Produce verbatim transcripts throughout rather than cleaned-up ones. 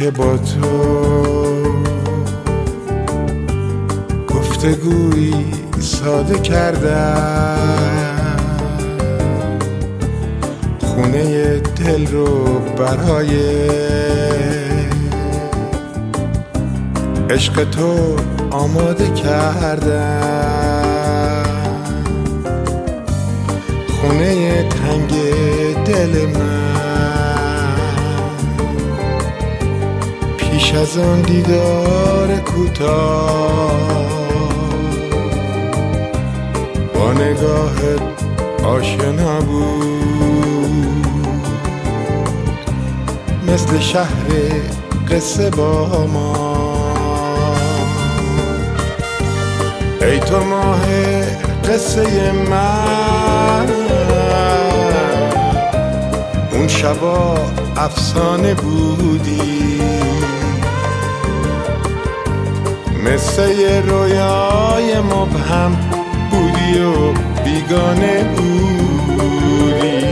که با تو گفتگویی ساده کردم، خونه دل رو برای عشق تو آماده کردم. خونه تنگ دل من پیش از آن دیدار کوتاه با نگاهت آشنا بود، مثل شهر قصه با ما. ای تو ماه قصه من، اون شبا افسانه بودی، مثل یه رویای مبهم بودی و بیگانه بودی.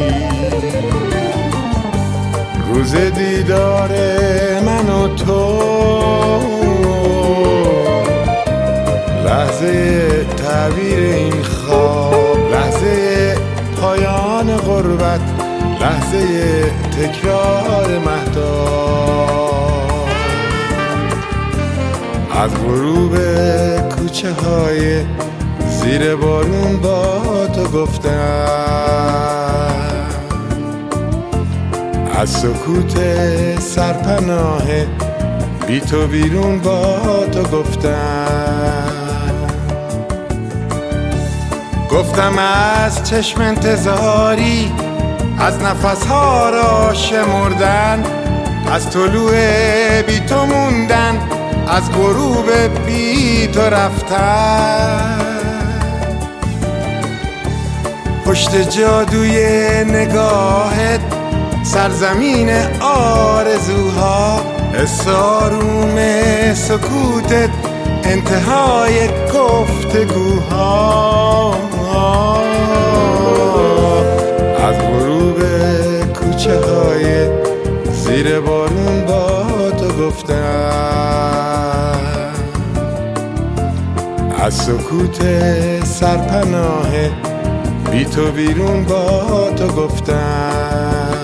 روز دیدار من و تو، لحظه تعبیر این خواب، لحظه پایان غربت، لحظه تکرار مهتاب. از غروب کوچه های زیر بارون با تو گفتم، از سکوت سرپناه بی تو بیرون با تو گفتم. گفتم از چشم انتظاری، از نفسها را شمردن، از طلوع بی تو موندن، از غروب بی تو رفتن. پشت جادوی نگاهت سرزمین آرزوها، اساروم سکوتت انتهای گفتگوها. از غروب کوچه های زیر بارون با تو گفتم، از سکوت سرپناه بی تو بیرون با تو گفتم.